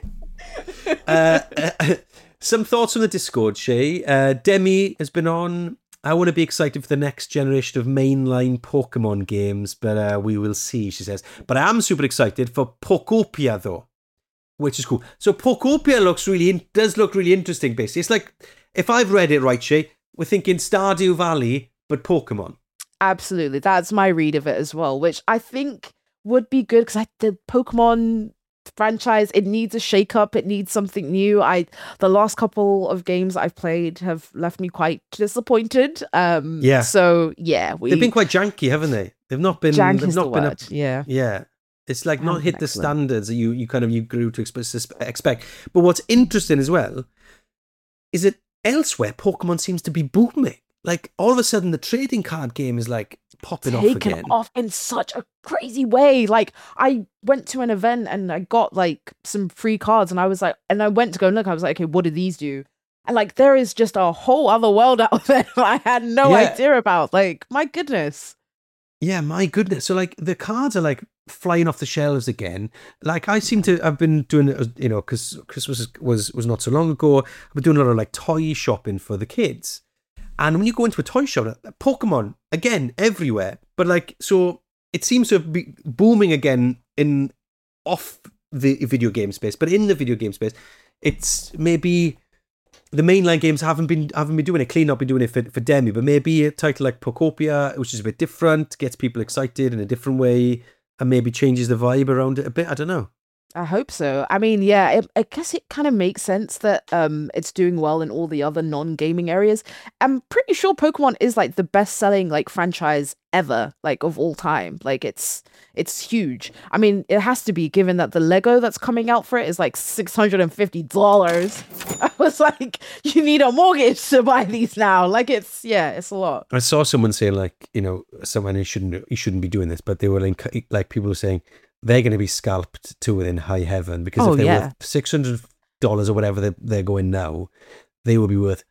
Uh, uh, some thoughts from the Discord, Shay. Uh, Demi has been on. I want to be excited for the next generation of mainline Pokemon games, but uh, we will see, she says. But I am super excited for Pokopia, though, which is cool. So Pokopia looks really in- does look really interesting, basically. It's like, if I've read it right, Shay, we're thinking Stardew Valley, but Pokemon. Absolutely. That's my read of it as well, which I think would be good because the Pokemon franchise, it needs a shake-up. It needs something new. I the last couple of games I've played have left me quite disappointed. Um, Yeah. So, yeah. We, They've been quite janky, haven't they? They've not been... jank they've is not the been word. up, Yeah. Yeah. It's like not Um, hit the excellent. standards that you, you kind of you grew to expe- expect. But what's interesting as well is that elsewhere, Pokemon seems to be booming. Like, all of a sudden, the trading card game is like popping off Taken again. off in such a crazy way. Like, I went to an event and I got like some free cards, and I was like, and I went to go and look. I was like, okay, what do these do? And like, there is just a whole other world out there that I had no Yeah. idea about. Like, my goodness. Yeah, my goodness. So, like, the cards are like flying off the shelves again. Like, I seem to have been doing it, you know, because Christmas was was not so long ago. I've been doing a lot of like toy shopping for the kids. And when you go into a toy shop, Pokemon, again, everywhere. But like, so it seems to be booming again in off the video game space. But in the video game space, it's maybe the mainline games haven't been haven't been doing it. Clean not been doing it for, for Demi. But maybe a title like Pokopia, which is a bit different, gets people excited in a different way, and maybe changes the vibe around it a bit. I don't know. I hope so. I mean, yeah, it, I guess it kind of makes sense that um it's doing well in all the other non-gaming areas. I'm pretty sure Pokemon is like the best-selling like franchise ever, like of all time. Like it's it's huge. I mean, it has to be given that the Lego that's coming out for it is like six hundred fifty dollars. I was like, you need a mortgage to buy these now. Like it's yeah, it's a lot. I saw someone say like, you know, someone who shouldn't you shouldn't be doing this, but they were like, like people were saying they're going to be scalped to within high heaven because Oh, if they're yeah. worth six hundred dollars or whatever they're, they're going now, they will be worth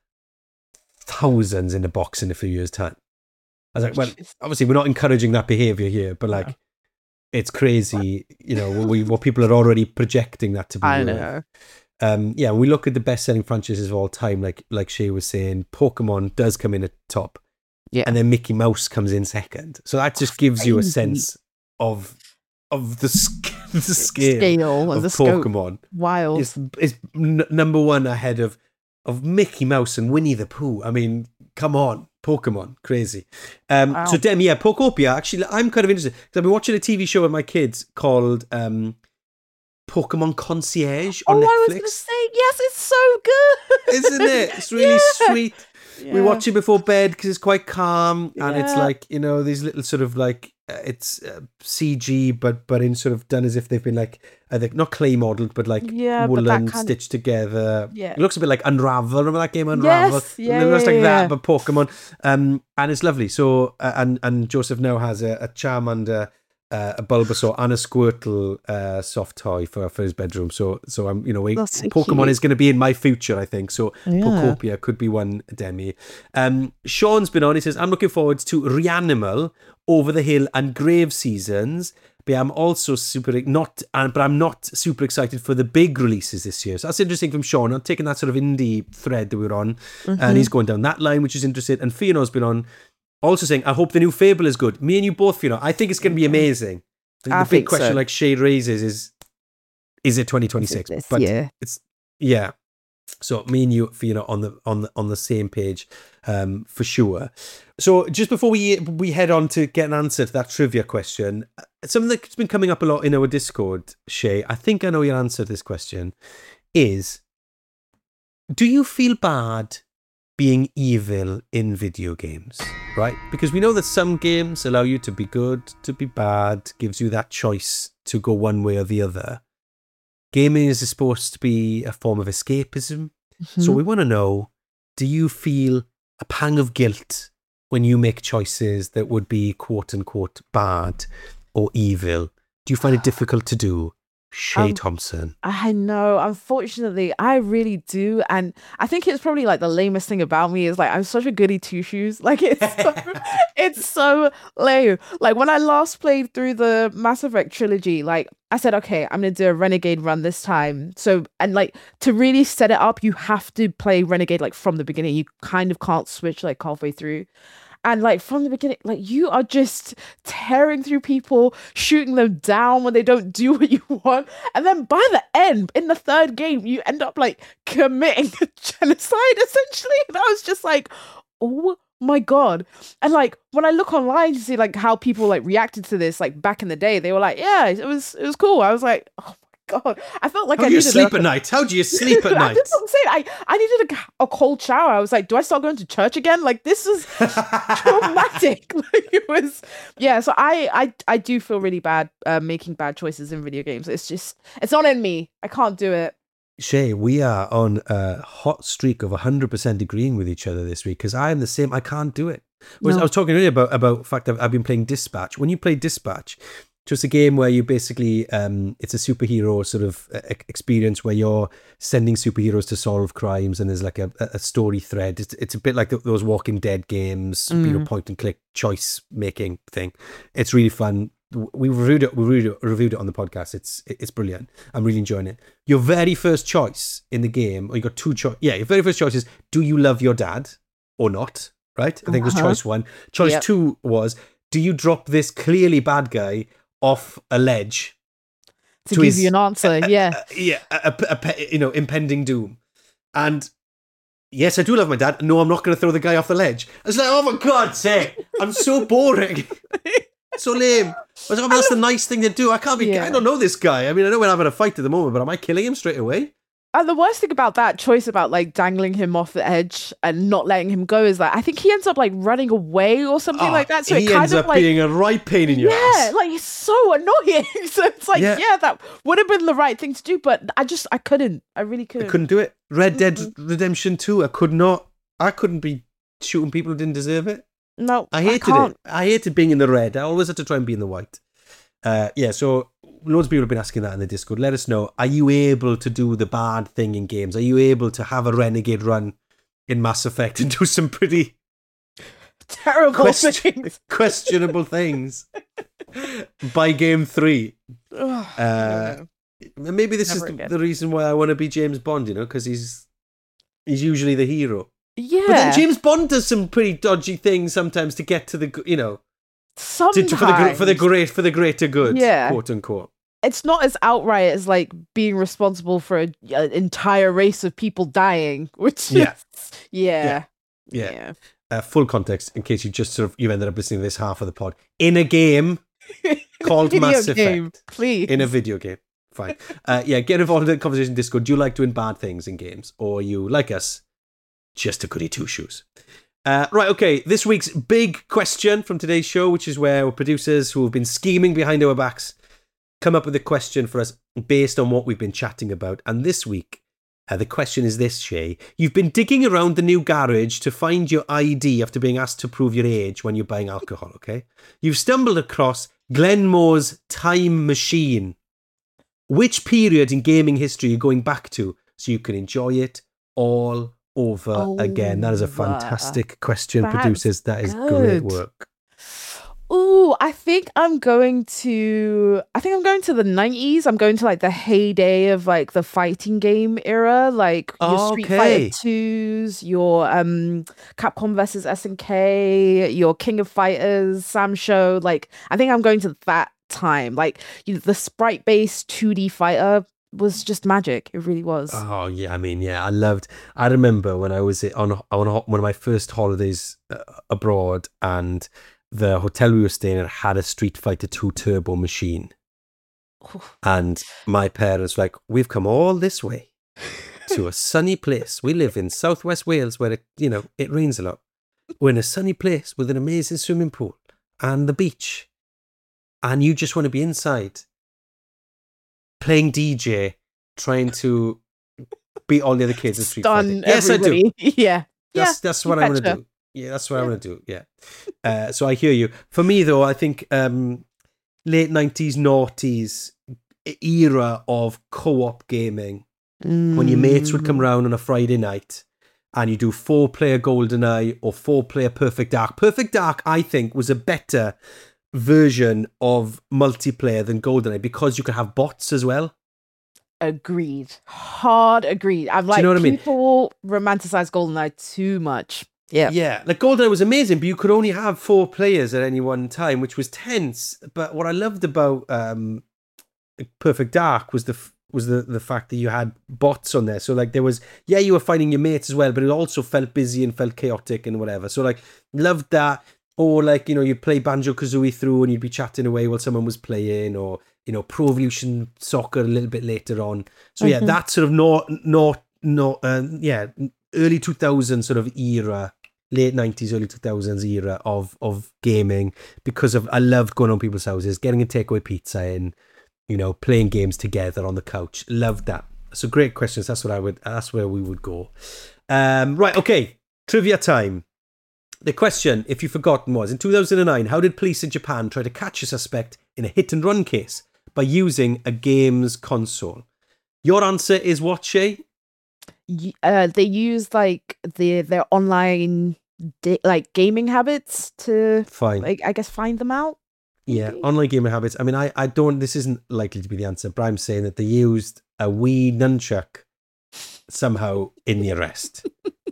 thousands in a box in a few years' time. I was like, well, obviously we're not encouraging that behavior here, but like, it's crazy, you know, what, we, what people are already projecting that to be I worth. know. Um, yeah, when we look at the best-selling franchises of all time, like like Shay was saying, Pokemon does come in at top, Yeah. and then Mickey Mouse comes in second. So that just gives you a Crazy. sense of of the, sc- the scale, Scale and of the scope. Pokemon. Wild. It's, it's n- number one ahead of of Mickey Mouse and Winnie the Pooh. I mean, come on, Pokemon, crazy. Um, Wow. So, Dem, yeah, Pokopia. Actually, I'm kind of interested because I've been watching a T V show with my kids called um, Pokemon Concierge on oh, Netflix. I was gonna say yes. It's so good, Isn't it? It's really Yeah. sweet. We Yeah. watch it before bed because it's quite calm, and it's Yeah. like, you know, these little sort of like uh, it's uh, C G, but but in sort of done as if they've been like uh, they're not clay modeled, but like Yeah, but woolen that kind of- stitched together. Yeah. It looks a bit like Unravel. Remember that game Unravel? Yes, yeah, It looks yeah, like that, yeah. but Pokemon. Um, and it's lovely. So uh, and and Joseph now has a, a Charmander, uh, a Bulbasaur, and a Squirtle uh, soft toy for for his bedroom. So so I'm you know we, That's so Pokemon cute. is going to be in my future, I think. So Yeah. Pokopia could be one, Demi. Um, Sean's been on. He says, I'm looking forward to Reanimal, Over the Hill, and Grave seasons. But I'm also super not, and but I'm not super excited for the big releases this year. So that's interesting from Sean. I'm taking that sort of indie thread that we were on, and he's going down that line, which is interesting. And Fiona's been on, also saying, I hope the new Fable is good. Me and you both, Fiona. I think it's going to be amazing. I think I the big think question, so. like Shade raises, is is it twenty twenty-six? This But year. it's yeah. So me and you, Fiona, on the on the on the same page, um, for sure. So just before we we head on to get an answer to that trivia question, something that's been coming up a lot in our Discord, Shay, I think I know your answer to this question, is do you feel bad being evil in video games, right? Because we know that some games allow you to be good, to be bad, gives you that choice to go one way or the other. Gaming is supposed to be a form of escapism. So we want to know, do you feel a pang of guilt when you make choices that would be quote unquote bad or evil? Do you find it difficult to do? Shay Um, Thompson. I know. Unfortunately, I really do, and I think it's probably like the lamest thing about me is like I'm such a goody two shoes. Like it's so, it's so lame. Like when I last played through the Mass Effect trilogy, like I said, okay, I'm gonna do a Renegade run this time. So and like to really set it up, you have to play Renegade like from the beginning. You kind of can't switch like halfway through. And like from the beginning, like you are just tearing through people, shooting them down when they don't do what you want. And then by the end, in the third game, you end up like committing genocide essentially. And I was just like, oh my God. And like when I look online to see like how people like reacted to this, like back in the day, they were like, yeah, it was it was cool. I was like, oh God, I felt like How I do you needed sleep a- at night? How do you sleep at night? That's what I'm saying. I, I needed a, a cold shower. I was like, do I start going to church again? Like, this is traumatic. Like, it was, yeah. So I, I, I do feel really bad uh, making bad choices in video games. It's just, it's not in me. I can't do it. Shay, we are on a hot streak of one hundred percent agreeing with each other this week because I am the same. I can't do it. Whereas No. I was talking earlier about, about the fact that I've been playing Dispatch. When you play Dispatch, just a game where you basically, um, it's a superhero sort of uh, experience where you're sending superheroes to solve crimes and there's like a, a story thread. It's, it's a bit like the, those Walking Dead games, you know, point and click choice making thing. It's really fun. We reviewed it. We reviewed it, reviewed it on the podcast. It's it's brilliant. I'm really enjoying it. Your very first choice in the game, or you got two choice. Yeah, your very first choice is: do you love your dad or not? Right? I think it was Uh-huh. choice one. Choice Yep. two was: do you drop this clearly bad guy off a ledge To to give his- you an answer, yeah. uh, yeah, a, a, a, you know, impending doom? And yes, I do love my dad. No, I'm not going to throw the guy off the ledge. I was like, oh for God's sake, I'm so boring. So lame. I was like, oh, that's the nice thing to do. I can't be. Yeah. I don't know this guy. I mean, I know we're having a fight at the moment, but am I killing him straight away? And the worst thing about that choice about like dangling him off the edge and not letting him go is that I think he ends up like running away or something Ah, like that. So he it kind ends of up like being a right pain in your yeah, ass. like it's so annoying. So it's like Yeah. yeah. that would have been the right thing to do, but I just I couldn't. I really I couldn't. couldn't do it. Red Dead Redemption two. I could not. I couldn't be shooting people who didn't deserve it. No, I hated can't. it. I hated being in the red. I always had to try and be in the white. Uh, yeah, so loads of people have been asking that in the Discord. Let us know. Are you able to do the bad thing in games? Are you able to have a renegade run in Mass Effect and do some pretty Terrible question- things. questionable things by game three? Ugh, Uh, maybe this Never is the, again. the reason why I want to be James Bond, you know, because he's he's usually the hero. yeah, But then James Bond does some pretty dodgy things sometimes to get to the, you know, to, sometimes to- for the gr- for the great for the greater good, Yeah. quote unquote. it's not as outright as like being responsible for an entire race of people dying, which Yeah. is yeah, Yeah. yeah. Uh, full context, in case you just sort of you ended up listening to this half of the pod in a game called Video Mass game, Effect, please. in a video game. Fine. Uh, yeah, get involved in the conversation Discord. Do you like doing bad things in games, or you like us, just a goody two shoes? Uh, right, okay. This week's big question from today's show, which is where our producers who have been scheming behind our backs come up with a question for us based on what we've been chatting about. And this week, uh, the question is this, Shay. You've been digging around the new garage to find your I D after being asked to prove your age when you're buying alcohol, okay? You've stumbled across Glenmore's Time Machine. Which period in gaming history are you going back to so you can enjoy it all over Oh, again? That is a fantastic question, that's producers. That is great good. work. Ooh, I think I'm going to. I think I'm going to the nineties. I'm going to like the heyday of like the fighting game era, like your Street Okay. Fighter twos, your um Capcom versus S N K, your King of Fighters, Sam Show. Like, I think I'm going to that time. Like, you know, the sprite-based two D fighter was just magic. It really was. Oh yeah, I mean, yeah, I loved. I remember when I was on on one of my first holidays uh, abroad, and the hotel we were staying at had a Street Fighter two Turbo machine, and my parents were like, "We've come all this way to a sunny place. We live in Southwest Wales, where it, you know, it rains a lot. We're in a sunny place with an amazing swimming pool and the beach, and you just want to be inside." Playing D J, trying to beat all the other kids in Street Fighter. Stun Yes, I do. everybody. Yeah. That's yeah, that's you what I want to betcha. do. Yeah, that's what I want to do. Yeah. Uh, so I hear you. For me though, I think um, late nineties, noughties, era of co-op gaming. Mm. When your mates would come round on a Friday night and you do four-player GoldenEye or four-player Perfect Dark. Perfect Dark, I think, was a better version of multiplayer than GoldenEye because you could have bots as well. Agreed. Hard agreed. I'm like, you know what I mean? People romanticize GoldenEye too much. Yeah. Yeah, like GoldenEye was amazing, but you could only have four players at any one time, which was tense. But what I loved about um, Perfect Dark was the was the, the fact that you had bots on there. So like there was, yeah, you were finding your mates as well, but it also felt busy and felt chaotic and whatever. So like loved that. Or like, you know, you'd play Banjo-Kazooie through and you'd be chatting away while someone was playing, or, you know, Pro Evolution Soccer a little bit later on. So yeah, mm-hmm. that sort of not, not, not, uh, yeah, early two thousands sort of era, late nineties, early two thousands era of, of gaming, because of, I loved going on people's houses, getting a takeaway pizza in, you know, playing games together on the couch. Loved that. So great questions. That's what I would, that's where we would go. Um, right. Okay. Trivia time. The question, if you've forgotten, was, in two thousand nine, how did police in Japan try to catch a suspect in a hit-and-run case? By using a games console. Your answer is what, Shay? Uh, they used, like, the, their online, di- like, gaming habits to, Fine. like, I guess, find them out? Maybe? Yeah, online gaming habits. I mean, I, I don't, this isn't likely to be the answer, but I'm saying that they used a Wii nunchuck somehow in the arrest.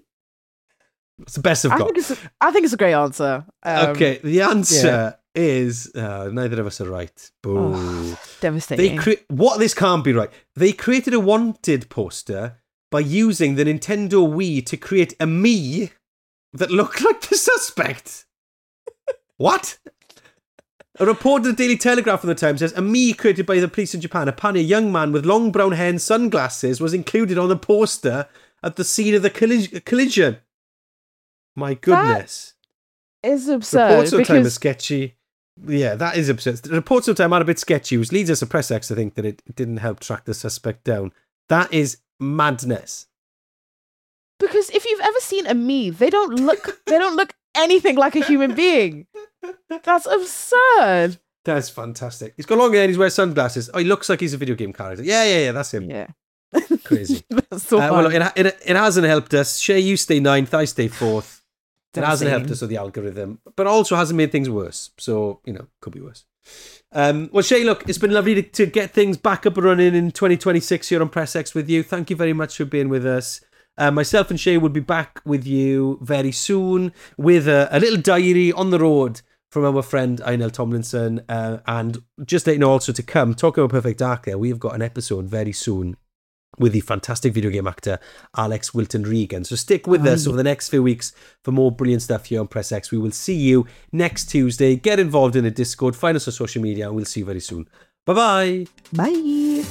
It's the best I've got. I think it's a, I think it's a great answer. Um, okay, the answer yeah. is uh, neither of us are right. Boo. Oh, devastating. They cre- what this can't be right. They created a wanted poster by using the Nintendo Wii to create a Mii that looked like the suspect. What? A report in the Daily Telegraph from the time says a Mii created by the police in Japan. Apparently, a young man with long brown hair and sunglasses was included on the poster at the scene of the colli- collision. My goodness. That is absurd. Reports of the time are because... sketchy. Yeah, that is absurd. The reports of the time are a bit sketchy, which leads us to Press X to think that it didn't help track the suspect down. That is madness. Because if you've ever seen a Mii, they don't look they don't look anything like a human being. That's absurd. That's fantastic. He's got long hair and he's wearing sunglasses. Oh, he looks like he's a video game character. Yeah, yeah, yeah, that's him. Yeah. Crazy. That's so uh, well, look, it, it, it hasn't helped us. Shay, you stay ninth, I stay fourth. It hasn't helped us with the algorithm, but also hasn't made things worse. So, you know, could be worse. Um, well, Shay, look, it's been lovely to, to get things back up and running in twenty twenty-six here on Press X with you. Thank you very much for being with us. Uh, myself and Shay will be back with you very soon with a, a little diary on the road from our friend Einel Tomlinson. Uh, and just let you know also to come, talking about Perfect Dark there, we've got an episode very soon with the fantastic video game actor Alex Wilton Regan. So stick with us over the next few weeks for more brilliant stuff here on Press X. We will see you next Tuesday. Get involved in the Discord, find us on social media, and we'll see you very soon. Bye-bye. Bye.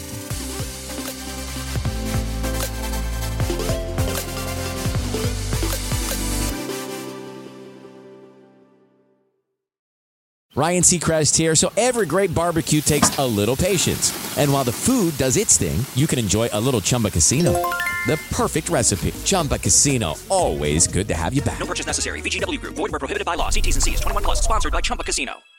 Ryan Seacrest here. So every great barbecue takes a little patience. And while the food does its thing, you can enjoy a little Chumba Casino. The perfect recipe. Chumba Casino. Always good to have you back. No purchase necessary. V G W Group. Void where prohibited by law. See T's and C's. twenty-one plus. Sponsored by Chumba Casino.